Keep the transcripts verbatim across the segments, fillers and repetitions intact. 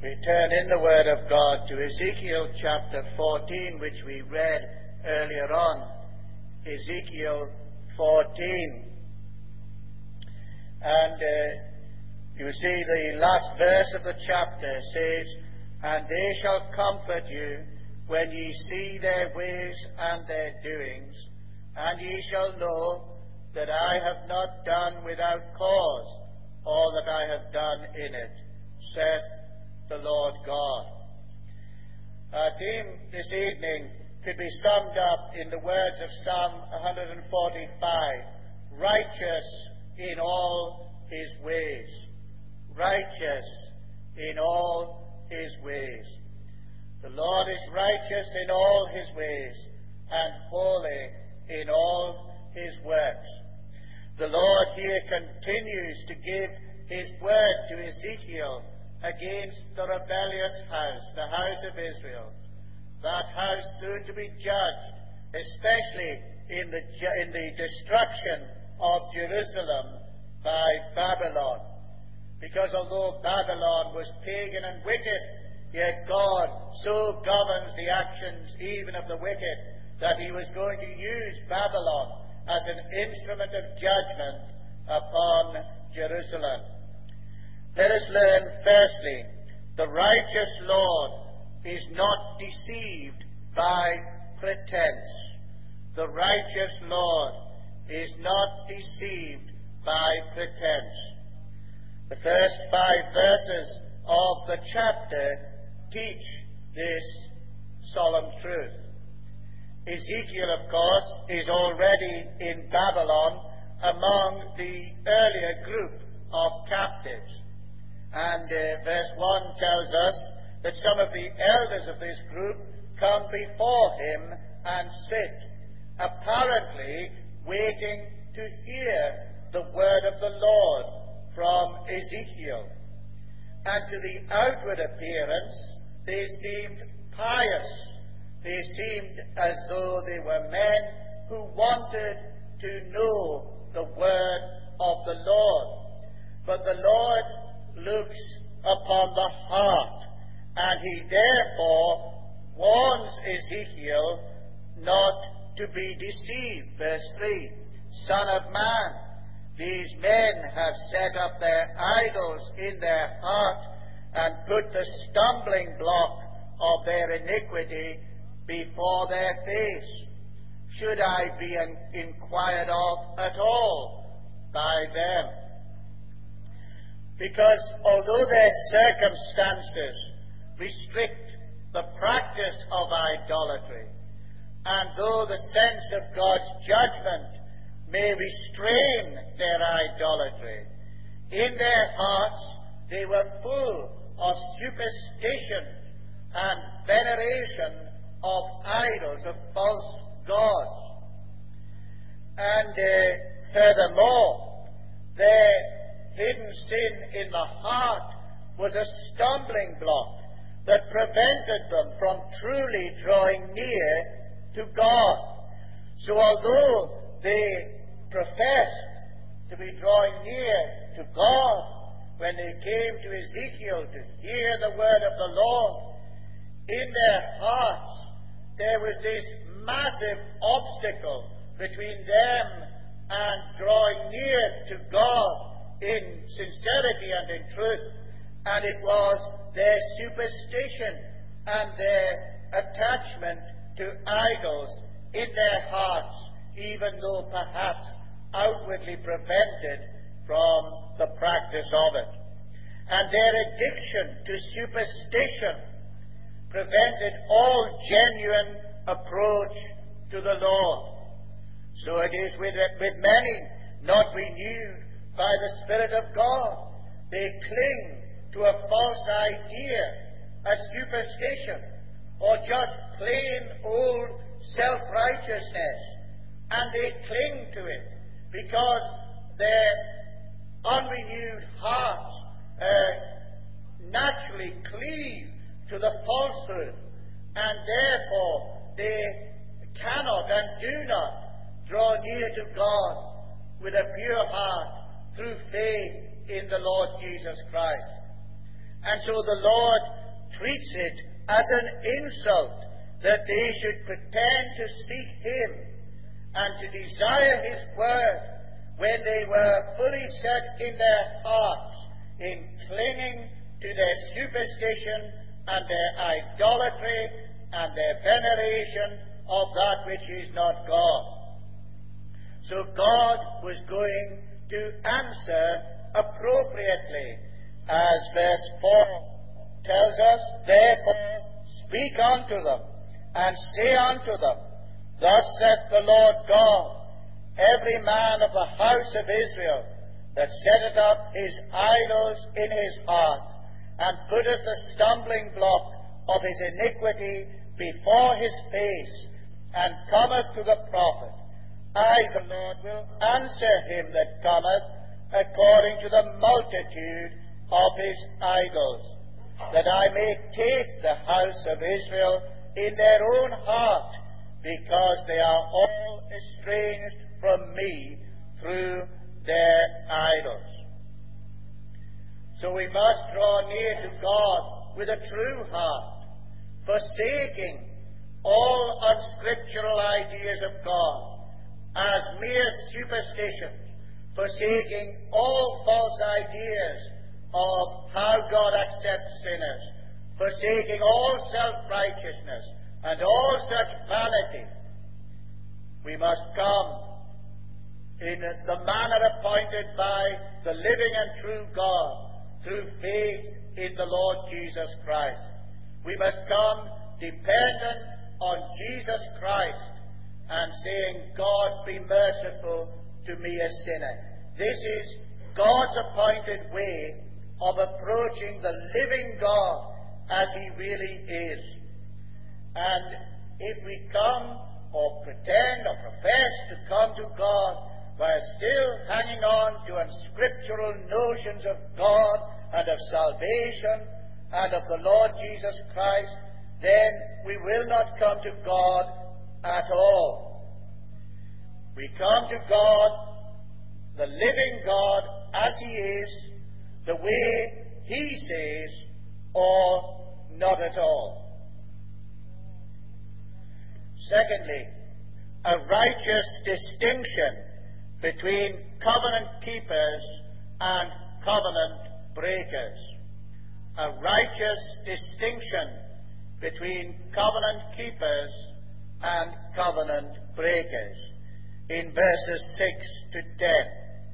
We turn in the Word of God to Ezekiel chapter fourteen, which we read earlier on. Ezekiel fourteen. And uh, you see the last verse of the chapter says, "And they shall comfort you when ye see their ways and their doings, and ye shall know that I have not done without cause all that I have done in it, saith the Lord God." Our theme this evening could be summed up in the words of Psalm one forty-five, righteous in all his ways. Righteous in all his ways. The Lord is righteous in all his ways, and holy in all his works. The Lord here continues to give his word to Ezekiel against the rebellious house, the house of Israel, that house soon to be judged, especially in the, in the destruction of Jerusalem by Babylon. Because although Babylon was pagan and wicked, yet God so governs the actions even of the wicked that he was going to use Babylon as an instrument of judgment upon Jerusalem. Let us learn firstly, the righteous Lord is not deceived by pretense. The righteous Lord is not deceived by pretense. The first five verses of the chapter teach this solemn truth. Ezekiel, of course, is already in Babylon among the earlier group of captives. And uh, verse one tells us that some of the elders of this group come before him and sit, apparently waiting to hear the word of the Lord from Ezekiel. And to the outward appearance, they seemed pious. They seemed as though they were men who wanted to know the word of the Lord. But the Lord looks upon the heart, and he therefore warns Ezekiel not to be deceived. Verse three, "Son of man, these men have set up their idols in their heart and put the stumbling block of their iniquity before their face. Should I be inquired of at all by them?" Because although their circumstances restrict the practice of idolatry, and though the sense of God's judgment may restrain their idolatry, in their hearts they were full of superstition and veneration of idols, of false gods. And uh, furthermore, their hidden sin in the heart was a stumbling block that prevented them from truly drawing near to God. So although they professed to be drawing near to God when they came to Ezekiel to hear the word of the Lord, in their hearts there was this massive obstacle between them and drawing near to God in sincerity and in truth, and it was their superstition and their attachment to idols in their hearts, even though perhaps outwardly prevented from the practice of it. And their addiction to superstition prevented all genuine approach to the Lord. So it is with, with many not renewed by the Spirit of God. They cling to a false idea, a superstition, or just plain old self-righteousness, and they cling to it because their unrenewed hearts uh, naturally cleave to the falsehood, and therefore they cannot and do not draw near to God with a pure heart through faith in the Lord Jesus Christ. And so the Lord treats it as an insult that they should pretend to seek Him and to desire His word when they were fully set in their hearts in clinging to their superstition and their idolatry and their veneration of that which is not God. So God was going to answer appropriately, as verse four tells us, "Therefore speak unto them, and say unto them, Thus saith the Lord God, Every man of the house of Israel that setteth up his idols in his heart, and putteth the stumbling block of his iniquity before his face, and cometh to the prophet, I, the Lord, will answer him that cometh according to the multitude of his idols, that I may take the house of Israel in their own heart, because they are all estranged from me through their idols." So we must draw near to God with a true heart, forsaking all unscriptural ideas of God as mere superstitions, forsaking all false ideas of how God accepts sinners, forsaking all self-righteousness and all such vanity. We must come in the manner appointed by the living and true God through faith in the Lord Jesus Christ. We must come dependent on Jesus Christ and saying, "God, be merciful to me, a sinner." This is God's appointed way of approaching the living God as He really is. And if we come or pretend or profess to come to God while still hanging on to unscriptural notions of God and of salvation and of the Lord Jesus Christ, then we will not come to God at all. We come to God, the living God, as He is, the way He says, or not at all. Secondly, a righteous distinction between covenant keepers and covenant breakers. A righteous distinction between covenant keepers and covenant breakers. In verses six to ten.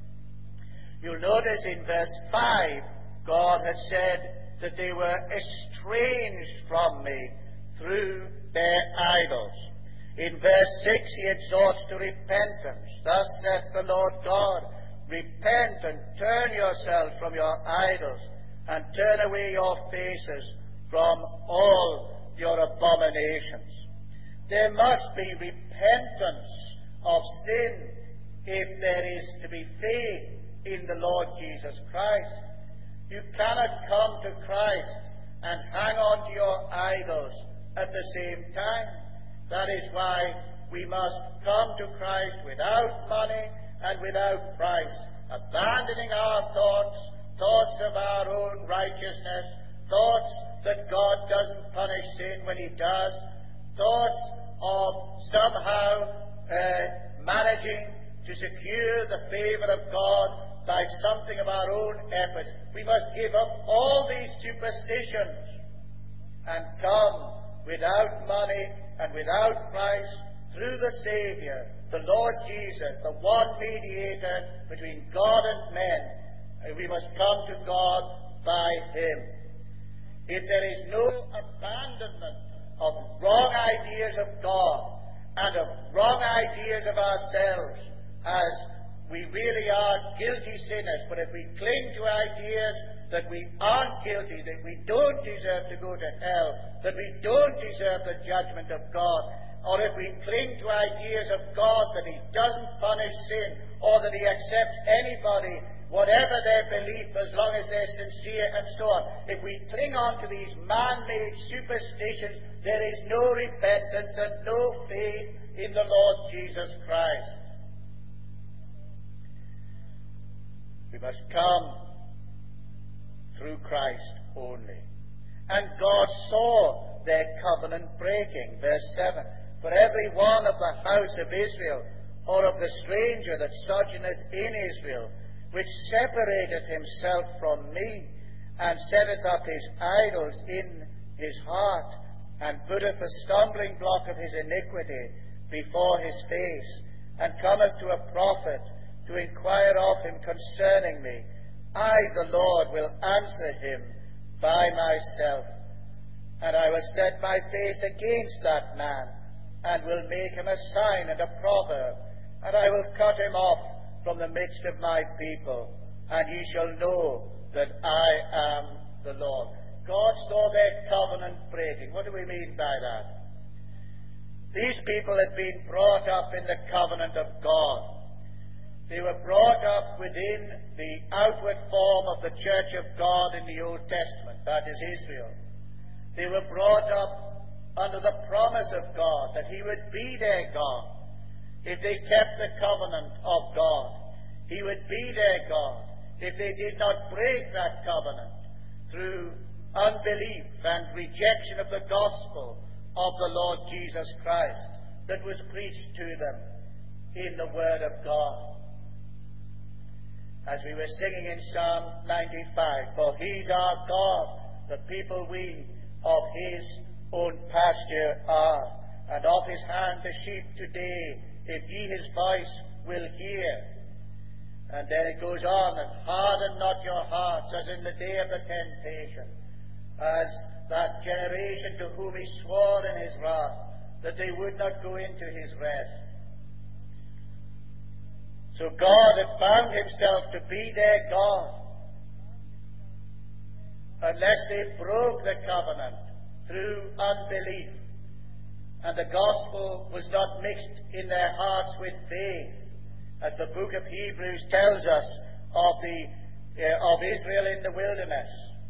You'll notice in verse five, God had said that they were estranged from me through their idols. In verse six, He exhorts to repentance. "Thus saith the Lord God, Repent and turn yourselves from your idols, and turn away your faces from all your abominations." There must be repentance of sin if there is to be faith in the Lord Jesus Christ. You cannot come to Christ and hang on to your idols at the same time. That is why we must come to Christ without money and without price, abandoning our thoughts, thoughts of our own righteousness, thoughts that God doesn't punish sin when He does, thoughts of somehow uh, managing to secure the favor of God by something of our own efforts. We must give up all these superstitions and come without money and without price through the Savior, the Lord Jesus, the one mediator between God and men. And we must come to God by Him. If there is no abandonment of wrong ideas of God and of wrong ideas of ourselves, as we really are guilty sinners, but if we cling to ideas that we aren't guilty, that we don't deserve to go to hell, that we don't deserve the judgment of God, or if we cling to ideas of God that He doesn't punish sin, or that He accepts anybody, whatever their belief, as long as they're sincere, and so on. If we cling on to these man-made superstitions, there is no repentance and no faith in the Lord Jesus Christ. We must come through Christ only. And God saw their covenant breaking. Verse seven. For every one of the house of Israel, or of the stranger that sojourneth in Israel, which separateth himself from me, and setteth up his idols in his heart, and putteth the stumbling block of his iniquity before his face, and cometh to a prophet to inquire of him concerning me, I, the Lord, will answer him by myself. And I will set my face against that man, and will make him a sign and a proverb, and I will cut him off from the midst of my people, and he shall know that I am the Lord. God saw their covenant breaking. What do we mean by that? These people had been brought up in the covenant of God. They were brought up within the outward form of the church of God in the Old Testament, that is Israel. They were brought up under the promise of God that he would be their God. If they kept the covenant of God, he would be their God. If they did not break that covenant through unbelief and rejection of the gospel of the Lord Jesus Christ that was preached to them in the Word of God. As we were singing in Psalm ninety-five, for he's our God, the people we of his own pasture are, and of his hand the sheep today, if ye his voice will hear. And then it goes on, and harden not your hearts as in the day of the temptation, as that generation to whom he swore in his wrath, that they would not go into his rest. So God had found himself to be their God, unless they broke the covenant through unbelief, and the gospel was not mixed in their hearts with faith, as the book of Hebrews tells us of the uh, of Israel in the wilderness.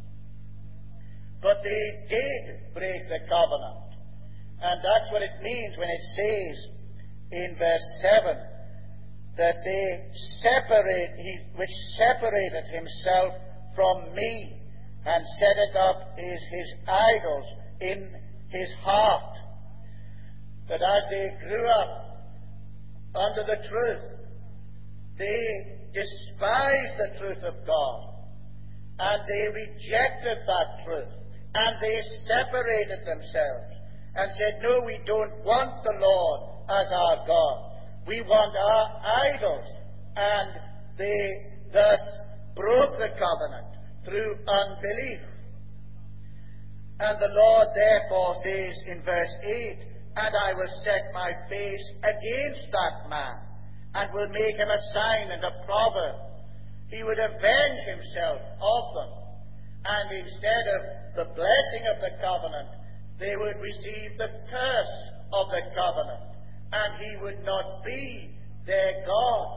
But they did break the covenant, and that's what it means when it says in verse seven that they separate, he, which separated himself from me, and set it up as his idols in his heart. That as they grew up under the truth, they despised the truth of God, and they rejected that truth, and they separated themselves, and said, no, we don't want the Lord as our God. We want our idols. And they thus broke the covenant through unbelief. And the Lord therefore says in verse eight, and I will set my face against that man, and will make him a sign and a proverb. He would avenge himself of them, and instead of the blessing of the covenant, they would receive the curse of the covenant, and he would not be their God.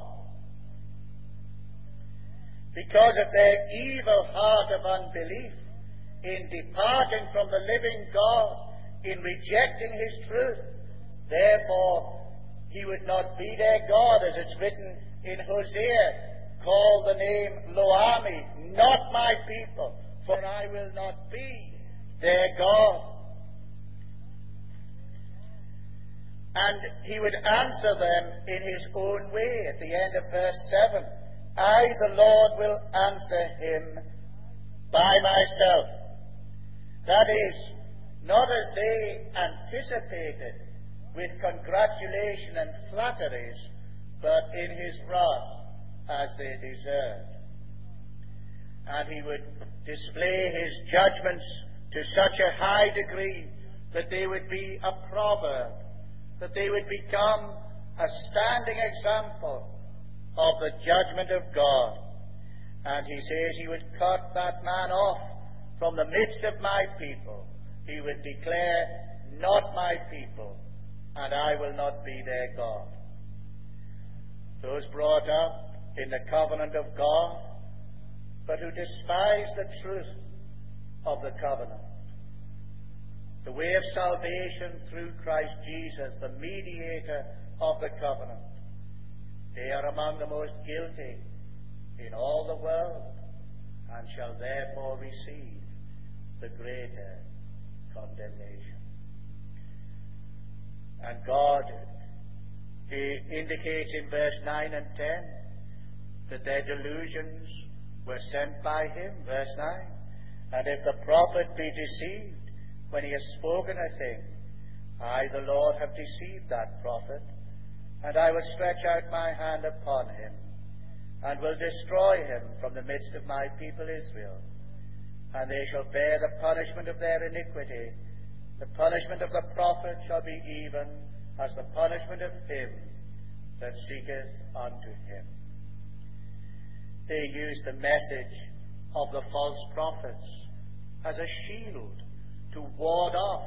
Because of their evil heart of unbelief, in departing from the living God, in rejecting his truth, therefore he would not be their God, as it's written in Hosea, call the name Lo-Ami, not my people, for I will not be their God. And he would answer them in his own way at the end of verse seven. I, the Lord, will answer him by myself. That is, not as they anticipated with congratulation and flatteries, but in his wrath as they deserved. And he would display his judgments to such a high degree that they would be a proverb, that they would become a standing example of the judgment of God. And he says he would cut that man off from the midst of my people. He would declare, not my people, and I will not be their God. Those brought up in the covenant of God, but who despise the truth of the covenant. The way of salvation through Christ Jesus, the mediator of the covenant. They are among the most guilty in all the world, and shall therefore receive the greater condemnation. And God indicates in verse nine and ten that their delusions were sent by him. Verse nine, and if the prophet be deceived when he has spoken a thing, I, the Lord, have deceived that prophet, and I will stretch out my hand upon him, and will destroy him from the midst of my people Israel. And they shall bear the punishment of their iniquity. The punishment of the prophet shall be even as the punishment of him that seeketh unto him. They used the message of the false prophets as a shield to ward off,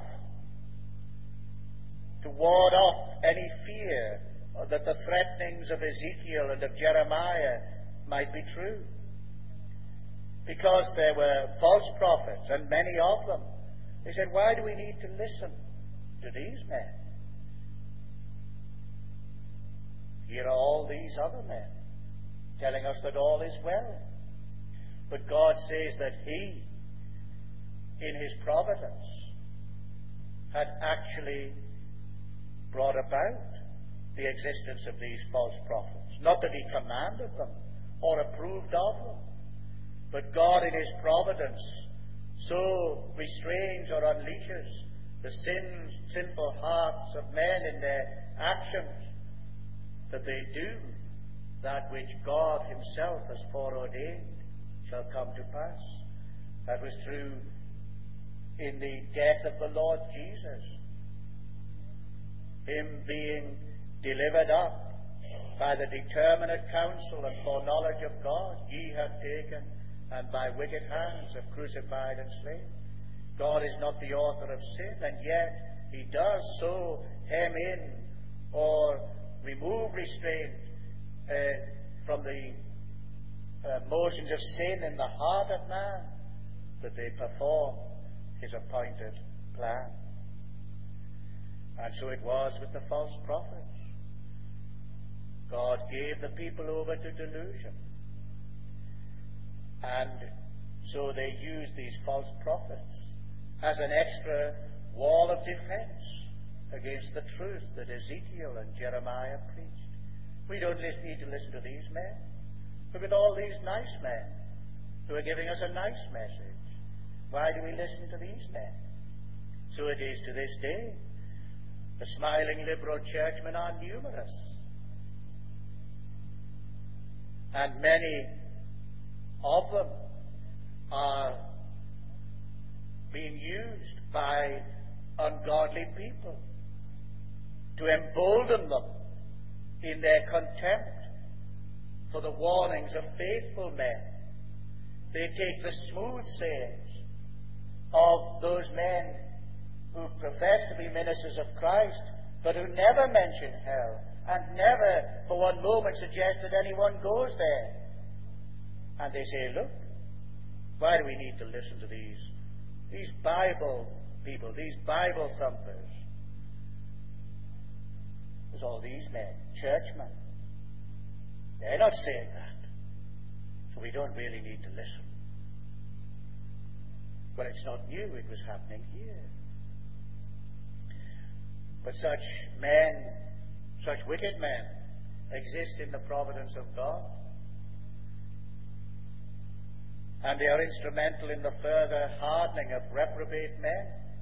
to ward off any fear that the threatenings of Ezekiel and of Jeremiah might be true. Because there were false prophets, and many of them, they said, why do we need to listen to these men? Here are all these other men telling us that all is well. But God says that he, in his providence, had actually brought about the existence of these false prophets. Not that he commanded them or approved of them, but God in his providence so restrains or unleashes the sins, sinful hearts of men in their actions that they do that which God himself has foreordained shall come to pass. That was true in the death of the Lord Jesus. Him being delivered up by the determinate counsel and foreknowledge of God, ye have taken, and by wicked hands have crucified and slain. God is not the author of sin, and yet he does so hem in or remove restraint uh, from the uh, motions of sin in the heart of man, that they perform his appointed plan. And so it was with the false prophets. God gave the people over to delusion. And so they used these false prophets as an extra wall of defense against the truth that Ezekiel and Jeremiah preached. We don't need to listen to these men. Look at all these nice men who are giving us a nice message. Why do we listen to these men? So it is to this day. The smiling liberal churchmen are numerous. And many of them are being used by ungodly people to embolden them in their contempt for the warnings of faithful men. They take the smooth sayings of those men who profess to be ministers of Christ, but who never mention hell and never for one moment suggest that anyone goes there. And they say, look, why do we need to listen to these, these Bible people, these Bible thumpers? There's all these men, churchmen. They're not saying that. So we don't really need to listen. Well, it's not new. It was happening here. But such men, such wicked men, exist in the providence of God. And they are instrumental in the further hardening of reprobate men.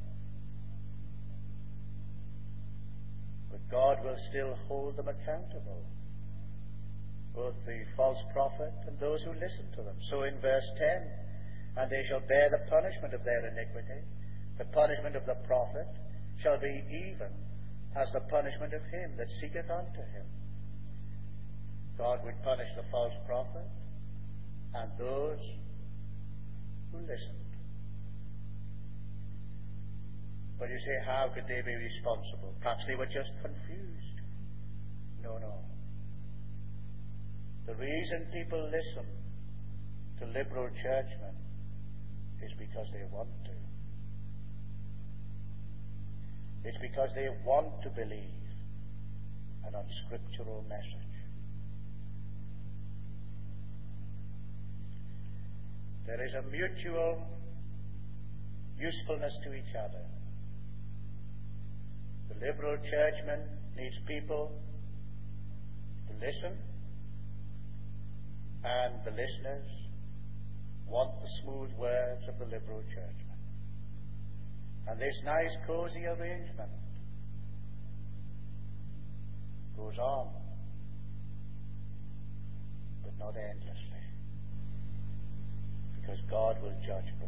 But God will still hold them accountable, both the false prophet and those who listen to them. So in verse ten, and they shall bear the punishment of their iniquity. The punishment of the prophet shall be even as the punishment of him that seeketh unto him. God would punish the false prophet and those who listened. But you say, how could they be responsible? Perhaps they were just confused. No, no. The reason people listen to liberal churchmen is because they want to. It's because they want to believe an unscriptural message. There is a mutual usefulness to each other. The liberal churchman needs people to listen, and the listeners want the smooth words of the liberal churchman. And this nice, cosy arrangement goes on, but not endlessly, because God will judge both.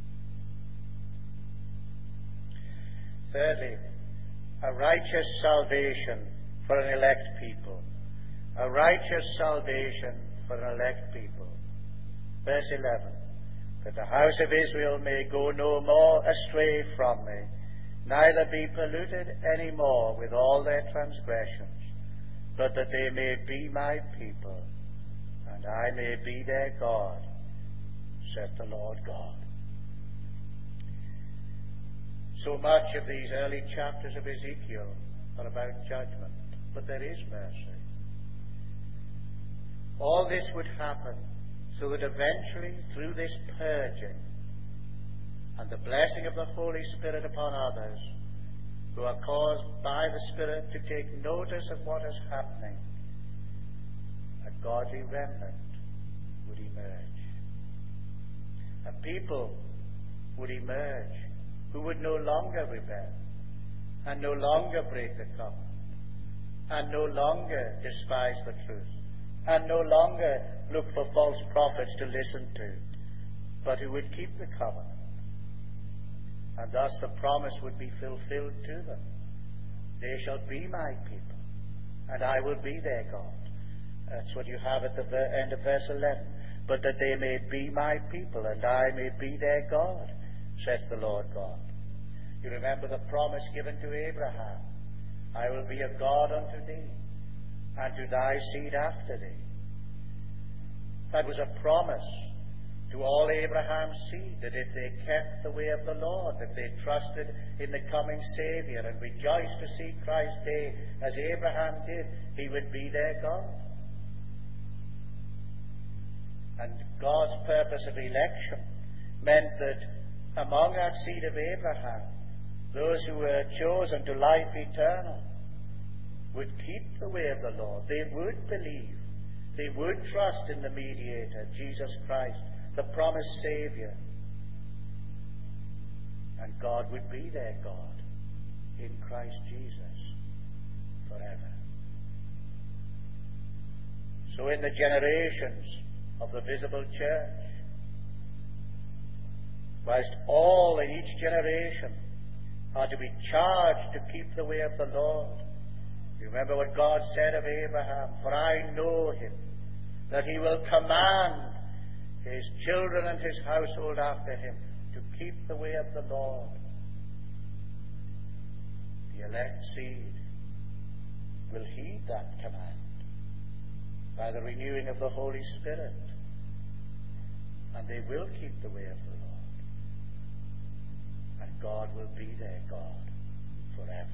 Thirdly, a righteous salvation for an elect people. A righteous salvation for an elect people. Verse eleven. That the house of Israel may go no more astray from me, neither be polluted any more with all their transgressions, but that they may be my people, and I may be their God, saith the Lord God. So much of these early chapters of Ezekiel are about judgment, but there is mercy. All this would happen so that eventually, through this purging and the blessing of the Holy Spirit upon others who are caused by the Spirit to take notice of what is happening, a godly remnant would emerge. A people would emerge who would no longer rebel, and no longer break the covenant, and no longer despise the truth, and no longer look for false prophets to listen to, but who would keep the covenant. And thus the promise would be fulfilled to them. They shall be my people, and I will be their God. That's what you have at the end of verse eleven. But that they may be my people, and I may be their God, saith the Lord God. You remember the promise given to Abraham. I will be a God unto thee, and to thy seed after thee. That was a promise to all Abraham's seed, that if they kept the way of the Lord, that they trusted in the coming Saviour and rejoiced to see Christ's day as Abraham did, he would be their God. And God's purpose of election meant that among that seed of Abraham, those who were chosen to life eternal would keep the way of the Lord. They would believe. They would trust in the mediator, Jesus Christ, the promised Saviour. And God would be their God in Christ Jesus forever. So in the generations of the visible church, whilst all in each generation are to be charged to keep the way of the Lord, you remember what God said of Abraham, for I know him, that he will command his children and his household after him to keep the way of the Lord. The elect seed will heed that command by the renewing of the Holy Spirit, and they will keep the way of the Lord, and God will be their God forever.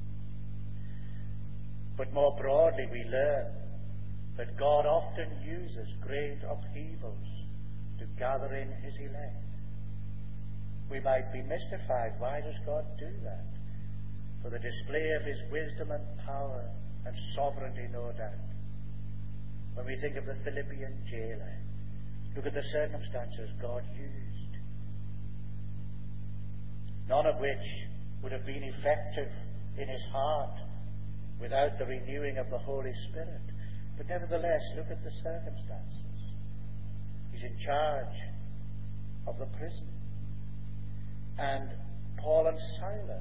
But more broadly, we learn that God often uses great upheavals to gather in his elect. We might be mystified. Why does God do that? For the display of his wisdom and power and sovereignty, no doubt. When we think of the Philippian jailer, look at the circumstances God used, none of which would have been effective in his heart without the renewing of the Holy Spirit. But nevertheless, look at the circumstances. He's in charge of the prison. And Paul and Silas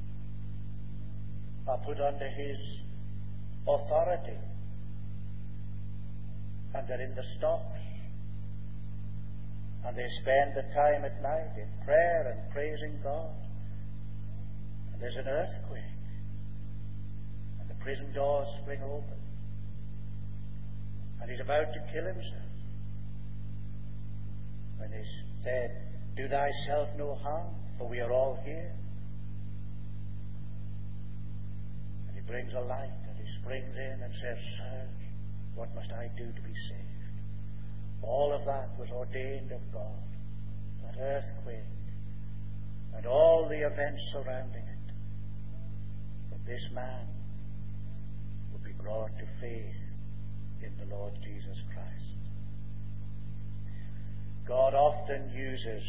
are put under his authority. And they're in the stocks. And they spend the time at night in prayer and praising God. And there's an earthquake. And the prison doors spring open. And he's about to kill himself. When they said, do thyself no harm, for we are all here. And he brings a light, and he springs in and says, Sir, what must I do to be saved? All of that was ordained of God. That earthquake and all the events surrounding it. But this man would be brought to faith in the Lord Jesus Christ. God often uses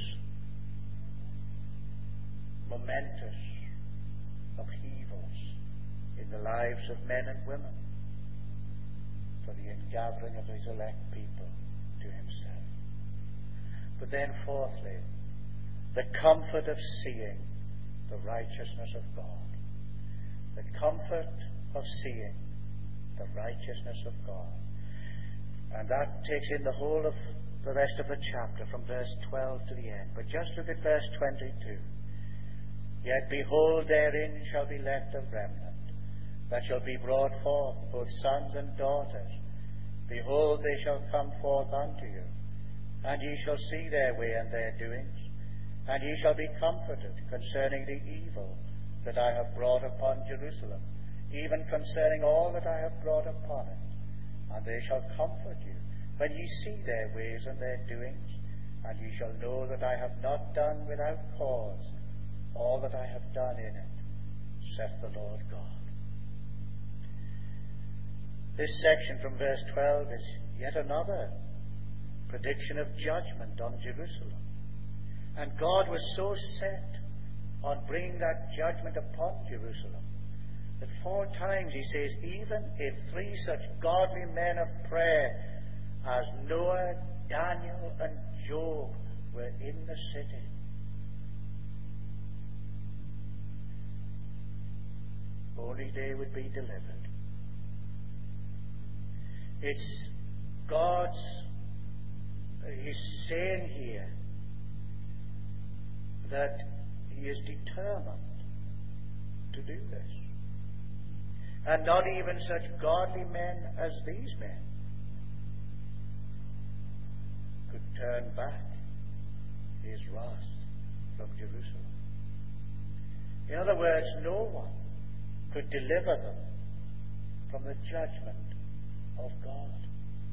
momentous upheavals in the lives of men and women for the ingathering of his elect people to himself. But then fourthly, the comfort of seeing the righteousness of God. The comfort of seeing the righteousness of God. And that takes in the whole of the rest of the chapter from verse twelve to the end. But just look at verse twenty-two. Yet behold, therein shall be left a remnant that shall be brought forth, both sons and daughters. Behold, they shall come forth unto you, and ye shall see their way and their doings, and ye shall be comforted concerning the evil that I have brought upon Jerusalem, even concerning all that I have brought upon it. And they shall comfort you when ye see their ways and their doings, and ye shall know that I have not done without cause all that I have done in it, saith the Lord God. This section from verse twelve is yet another prediction of judgment on Jerusalem. And God was so set on bringing that judgment upon Jerusalem that four times he says, even if three such godly men of prayer as Noah, Daniel, and Job were in the city, only they would be delivered. It's God's, he's saying here that he is determined to do this. And not even such godly men as these men could turn back his wrath from Jerusalem. In other words, no one could deliver them from the judgment of God.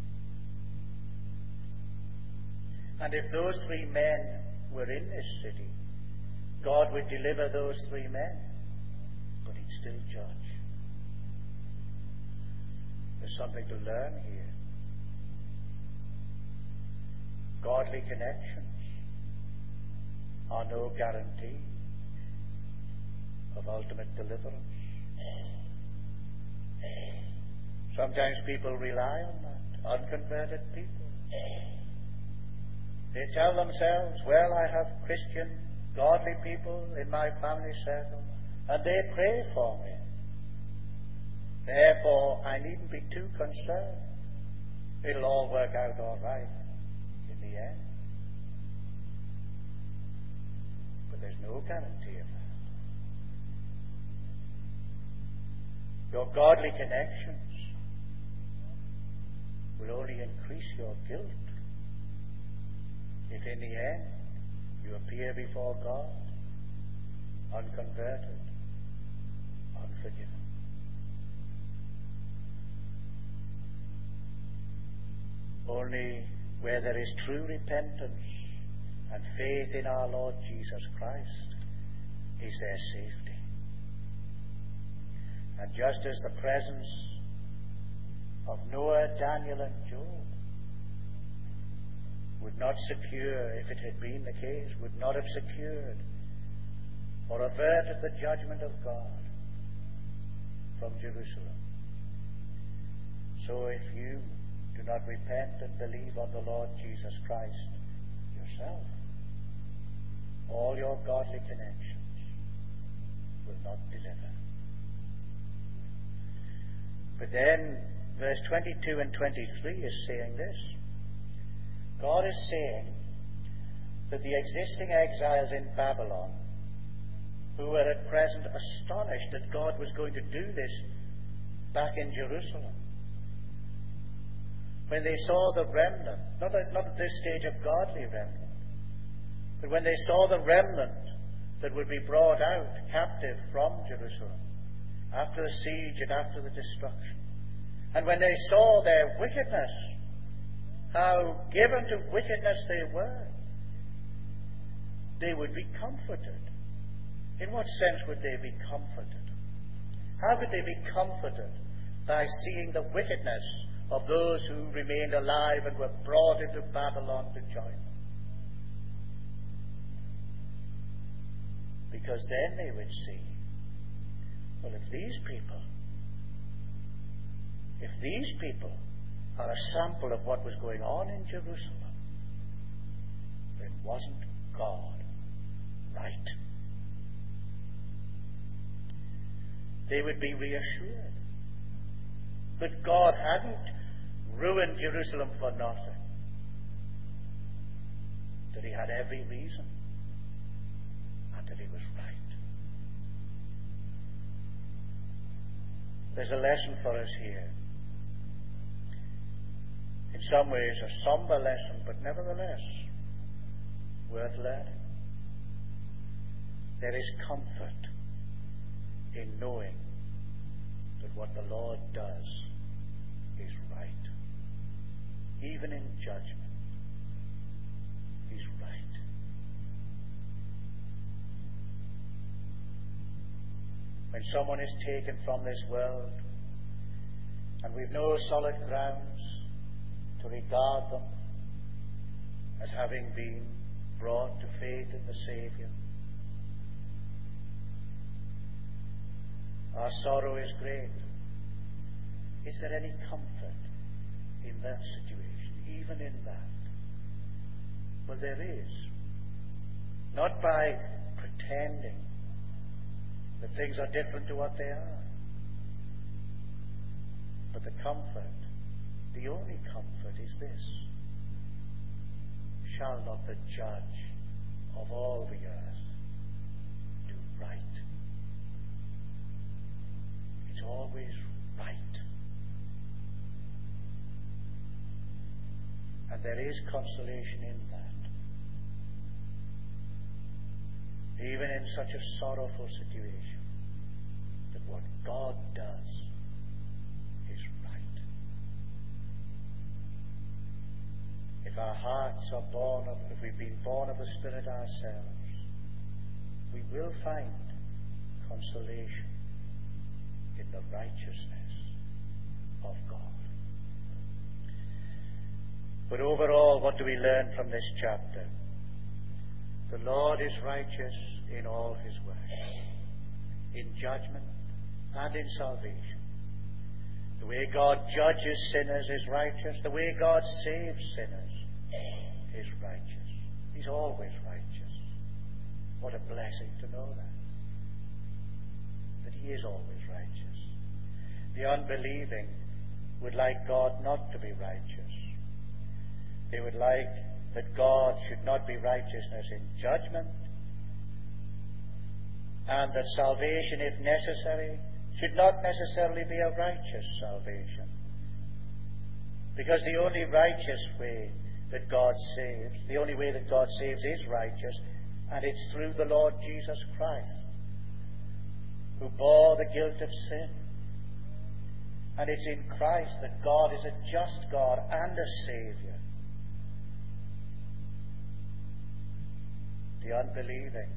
And if those three men were in this city, God would deliver those three men, but he'd still judge. There's something to learn here. Godly connections are no guarantee of ultimate deliverance. Sometimes people rely on that, unconverted people. They tell themselves, well, I have Christian, godly people in my family circle, and they pray for me. Therefore, I needn't be too concerned. It'll all work out all right in the end. But there's no guarantee of that. Your godly connections will only increase your guilt if in the end you appear before God unconverted, unforgiven. Only where there is true repentance and faith in our Lord Jesus Christ is there safety. And just as the presence of Noah, Daniel, and Job would not secure, if it had been the case, would not have secured or averted the judgment of God from Jerusalem. So if you do not repent and believe on the Lord Jesus Christ yourself, all your godly connections will not deliver. But then verse twenty-two and twenty-three is saying this. God is saying that the existing exiles in Babylon, who were at present astonished that God was going to do this back in Jerusalem, when they saw the remnant, not at, not at this stage of godly remnant, but when they saw the remnant that would be brought out captive from Jerusalem after the siege and after the destruction, and when they saw their wickedness, how given to wickedness they were, they would be comforted. In what sense would they be comforted? How could they be comforted? By seeing the wickedness of those who remained alive and were brought into Babylon to join them. Because then they would see, well, if these people, if these people are a sample of what was going on in Jerusalem, then wasn't God right? They would be reassured that God hadn't ruined Jerusalem for nothing, that he had every reason, and that he was right. There's a lesson for us here. In some ways a somber lesson, but nevertheless worth learning. There is comfort in knowing that what the Lord does is right. Even in judgment, he's right. When someone is taken from this world, and we've no solid grounds to regard them as having been brought to faith in the Saviour, our sorrow is great. Is there any comfort in that situation, even in that? Well, there is. Not by pretending that things are different to what they are, but the comfort, the only comfort is this: shall not the judge of all the earth do right? It's always right. And there is consolation in that. Even in such a sorrowful situation, that what God does is right. If our hearts are born of, if we've been born of the Spirit ourselves, we will find consolation in the righteousness of God. But overall, what do we learn from this chapter? The Lord is righteous in all his works, in judgment and in salvation. The way God judges sinners is righteous. The way God saves sinners is righteous. He's always righteous. What a blessing to know that. That he is always righteous. The unbelieving would like God not to be righteous. They would like that God should not be righteousness in judgment, and that salvation, if necessary, should not necessarily be a righteous salvation. Because the only righteous way that God saves, the only way that God saves is righteous, and it's through the Lord Jesus Christ, who bore the guilt of sin. And it's in Christ that God is a just God and a Saviour. The unbelieving,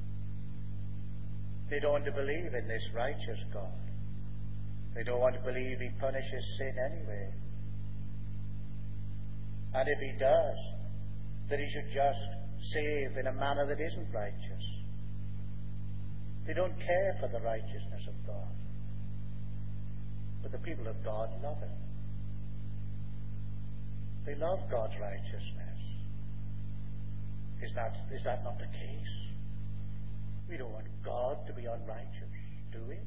they don't want to believe in this righteous God. They don't want to believe he punishes sin anyway. And if he does, that he should just save in a manner that isn't righteous. They don't care for the righteousness of God. But the people of God love it. They love God's righteousness. Is that, is that not the case? We don't want God to be unrighteous, do we?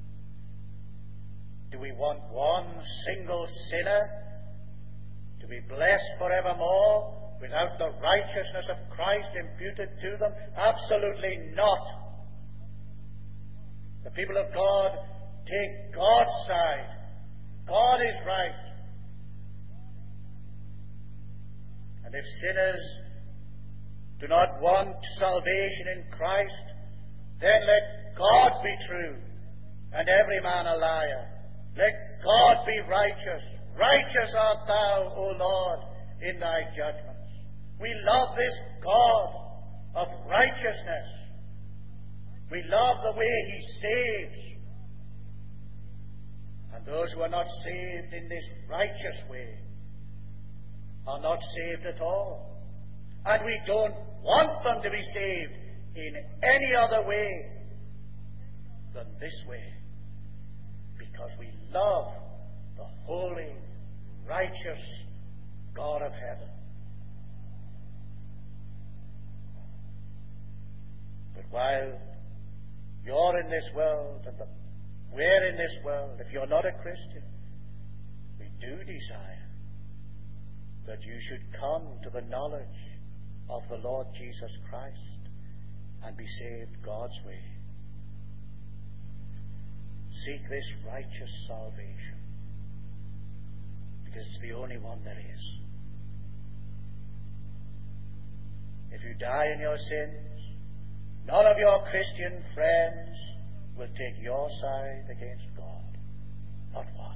Do we want one single sinner to be blessed forevermore without the righteousness of Christ imputed to them? Absolutely not. The people of God take God's side. God is right. And if sinners do not want salvation in Christ, then let God be true and every man a liar. Let God be righteous. Righteous art thou, O Lord, in thy judgments. We love this God of righteousness. We love the way he saves. And those who are not saved in this righteous way are not saved at all. And we don't want them to be saved in any other way than this way, because we love the holy, righteous God of heaven. But while you're in this world and the, we're in this world, if you're not a Christian, we do desire that you should come to the knowledge of the Lord Jesus Christ and be saved God's way. Seek this righteous salvation, because it's the only one there is. If you die in your sins, none of your Christian friends will take your side against God. Not one.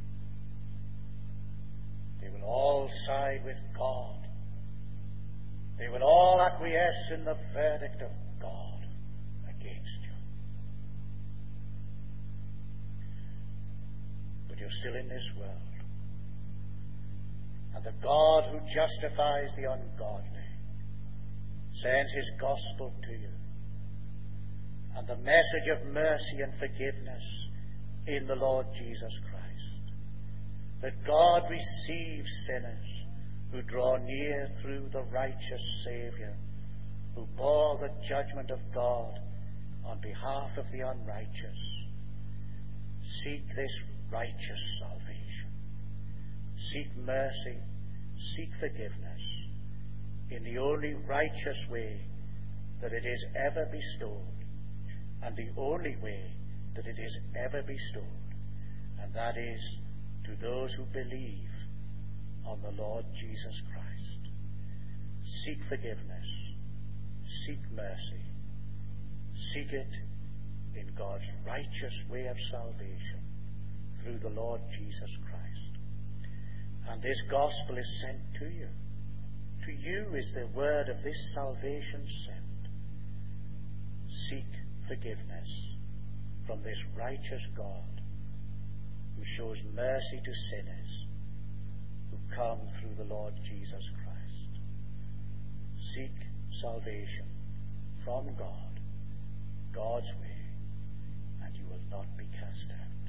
They will all side with God. They will all acquiesce in the verdict of God against you. But you're still in this world. And the God who justifies the ungodly sends his gospel to you, and the message of mercy and forgiveness in the Lord Jesus Christ, that God receives sinners who draw near through the righteous Saviour, who bore the judgment of God on behalf of the unrighteous. Seek this righteous salvation. Seek mercy, seek forgiveness in the only righteous way that it is ever bestowed, and the only way that it is ever bestowed, and that is to those who believe on the Lord Jesus Christ. Seek forgiveness, seek mercy, seek it in God's righteous way of salvation through the Lord Jesus Christ. And this gospel is sent to you. To you is the word of this salvation sent. Seek forgiveness from this righteous God who shows mercy to sinners who come through the Lord Jesus Christ. Seek salvation from God, God's way, and you will not be cast out.